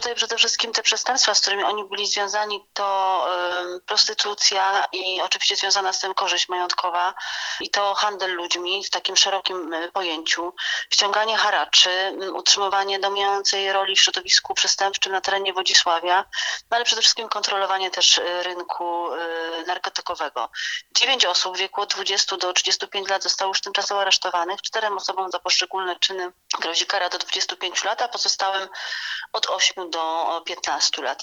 tutaj przede wszystkim te przestępstwa, z którymi oni byli związani, to prostytucja i oczywiście związana z tym korzyść majątkowa i to handel ludźmi w takim szerokim pojęciu, ściąganie haraczy, utrzymywanie dominującej roli w środowisku przestępczym na terenie Wodzisławia, no ale przede wszystkim kontrolowanie też rynku narkotykowego. 9 osób w wieku od 20 do 35 lat zostało już tymczasowo aresztowanych. 4 osobom za poszczególne czyny grozi kara do 25 lat, a pozostałym od 8 do 15 lat.